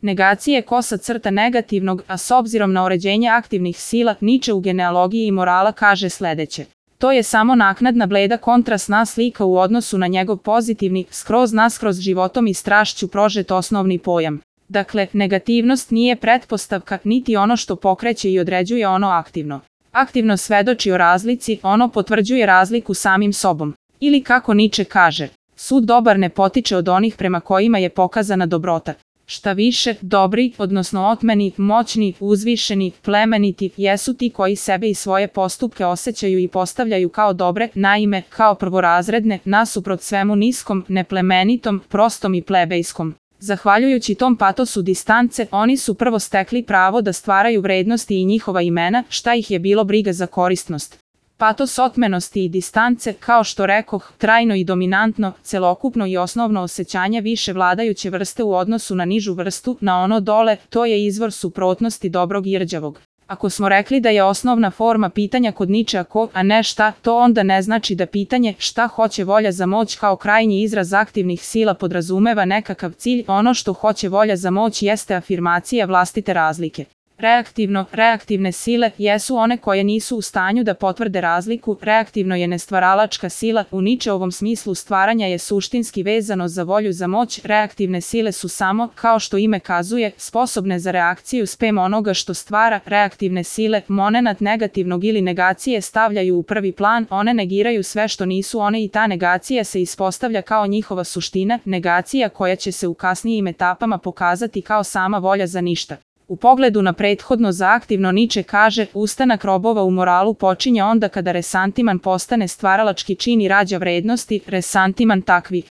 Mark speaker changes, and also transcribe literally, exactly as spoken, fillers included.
Speaker 1: Negacija je kosa crta negativnog, a s obzirom na uređenje aktivnih sila, Niče u genealogiji i morala kaže sledeće. To je samo naknadna bleda kontrastna slika u odnosu na njegov pozitivni, skroz naskroz životom i strašću prožet osnovni pojam. Dakle, negativnost nije pretpostavka, niti ono što pokreće i određuje ono aktivno. Aktivno svedoči o razlici, ono potvrđuje razliku samim sobom. Ili kako Niče kaže, sud dobar ne potiče od onih prema kojima je pokazana dobrota. Šta više, dobri, odnosno otmeni, moćni, uzvišeni, plemeniti, jesu ti koji sebe i svoje postupke osjećaju i postavljaju kao dobre, naime, kao prvorazredne, nasuprot svemu niskom, neplemenitom, prostom i plebejskom. Zahvaljujući tom patosu distance, oni su prvo stekli pravo da stvaraju vrednosti i njihova imena, šta ih je bilo briga za korisnost. Patos otmenosti i distance, kao što rekoh, trajno i dominantno, celokupno i osnovno osjećanje više vladajuće vrste u odnosu na nižu vrstu, na ono dole, to je izvor suprotnosti dobrog i rđavog. Ako smo rekli da je osnovna forma pitanja kod Ničea ko, a ne šta, to onda ne znači da pitanje šta hoće volja za moć kao krajnji izraz aktivnih sila podrazumeva nekakav cilj, ono što hoće volja za moć jeste afirmacija vlastite razlike. Reaktivno, reaktivne sile jesu one koje nisu u stanju da potvrde razliku, reaktivno je nestvaralačka sila, u Ničeovom smislu stvaranja je suštinski vezano za volju za moć, reaktivne sile su samo, kao što ime kazuje, sposobne za reakciju spem onoga što stvara, reaktivne sile, momenat negativnog ili negacije stavljaju u prvi plan, one negiraju sve što nisu one i ta negacija se ispostavlja kao njihova suština, negacija koja će se u kasnijim etapama pokazati kao sama volja za ništa. U pogledu na prethodno za aktivno Niče kaže, ustanak robova u moralu počinje onda kada resantiman postane stvaralački čin i rađa vrednosti, resantiman takvi.